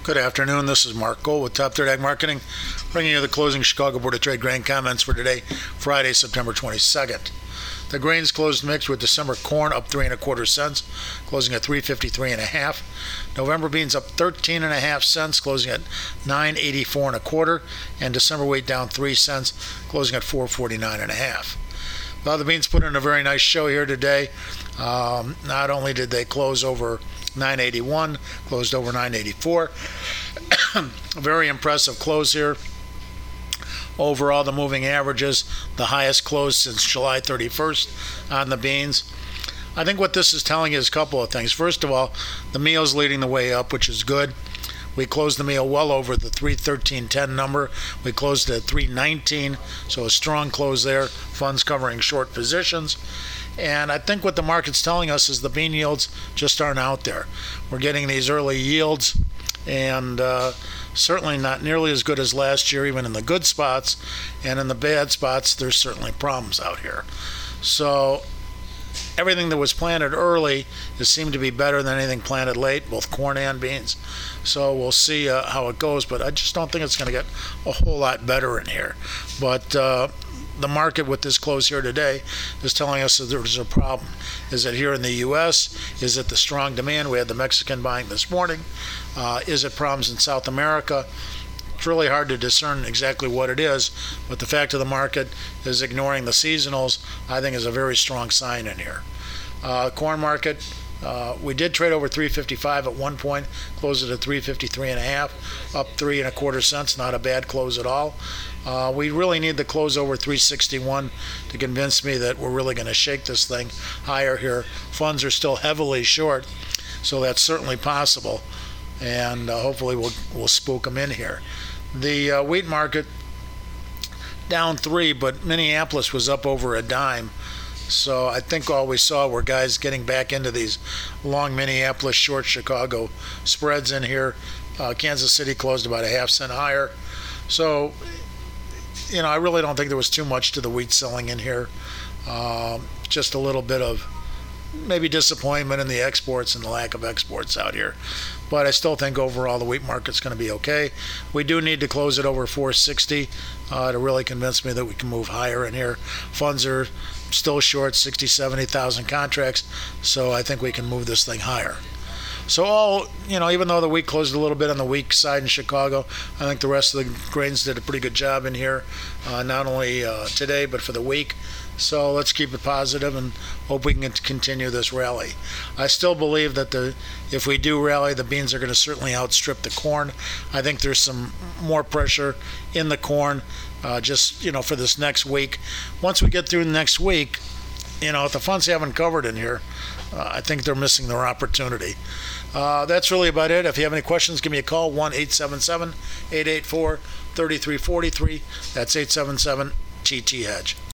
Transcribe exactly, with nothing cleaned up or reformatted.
Good afternoon. This is Mark Gold with Top Third Ag Marketing, bringing you the closing Chicago Board of Trade grain comments for today, Friday, September twenty-second. The grains closed mixed with December corn up three and a quarter cents, closing at three fifty-three and a half. November beans up thirteen and a half cents, closing at nine eighty-four and a quarter, and December wheat down three cents, closing at four forty-nine and a half. Well, the beans put in a very nice show here today. Um, not only did they close over nine eighty-one, closed over nine eighty-four. Very impressive close here. Overall, the moving averages, the highest close since July thirty-first on the beans. I think what this is telling you is a couple of things. First of all, the meal's leading the way up, which is good. We closed the meal well over the three thirteen ten number. We closed at three nineteen, so a strong close there. Funds covering short positions. And I think what the market's telling us is the bean yields just aren't out there. We're getting these early yields, and uh, certainly not nearly as good as last year, even in the good spots. And in the bad spots, there's certainly problems out here. So everything that was planted early has seemed to be better than anything planted late, both corn and beans. So we'll see uh, how it goes, but I just don't think it's going to get a whole lot better in here. But uh, the market with this close here today is telling us that there's a problem. Is it here in the U S? Is it the strong demand? We had the Mexican buying this morning. Uh, is it problems in South America? It's really hard to discern exactly what it is, but the fact of the market is ignoring the seasonals, I think, is a very strong sign in here. Uh, corn market, uh, we did trade over three fifty-five at one point, closed it at three fifty-three and a half, up three and a quarter cents, not a bad close at all. Uh, we really need the close over three sixty-one to convince me that we're really going to shake this thing higher here. Funds are still heavily short, so that's certainly possible, and uh, hopefully we'll, we'll spook them in here. The uh, wheat market down three, but Minneapolis was up over a dime. So I think all we saw were guys getting back into these long Minneapolis, short Chicago spreads in here. Uh, Kansas City closed about a half cent higher. So, you know, I really don't think there was too much to the wheat selling in here. Uh, just a little bit of maybe disappointment in the exports and the lack of exports out here. But I still think overall the wheat market's going to be okay. We do need to close it over four sixty uh, to really convince me that we can move higher in here. Funds are still short sixty, seventy thousand contracts, so I think we can move this thing higher. So all, you know, even though the wheat closed a little bit on the weak side in Chicago, I think the rest of the grains did a pretty good job in here, uh, not only uh, today but for the week. So let's keep it positive and hope we can continue this rally. I still believe that the if we do rally, the beans are going to certainly outstrip the corn. I think there's some more pressure in the corn uh, just, you know, for this next week. Once we get through next week, you know, if the funds haven't covered in here, uh, I think they're missing their opportunity. Uh, that's really about it. If you have any questions, give me a call, one eight seven seven, eight eight four, three three four three. That's eight seven seven T T Hedge.